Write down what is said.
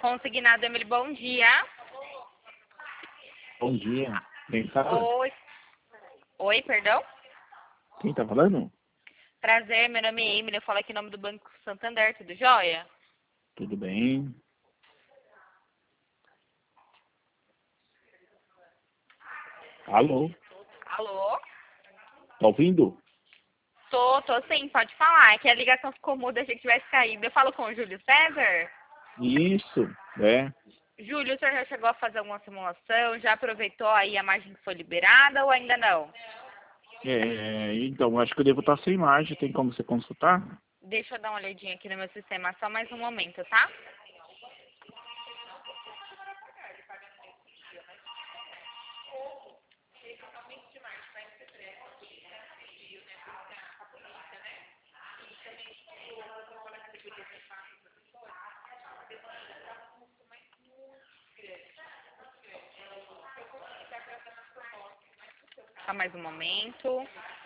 Consignado, Emily, bom dia. Bom dia. Quem fala? Oi. Oi, perdão? Quem tá falando? Prazer, meu nome é Emily, eu falo aqui em nome do Banco Santander, tudo jóia? Tudo bem? Alô? Alô? Tá ouvindo? Tô sim, pode falar. É que a ligação ficou muda, achei que tivesse caído. Eu falo com o Júlio César? Isso, é. Júlio, o senhor já chegou a fazer alguma simulação? Já aproveitou aí a margem que foi liberada ou ainda não? Então, acho que eu devo estar sem margem. Tem como você consultar? Deixa eu dar uma olhadinha aqui no meu sistema, só mais um momento, tá? Só mais um momento.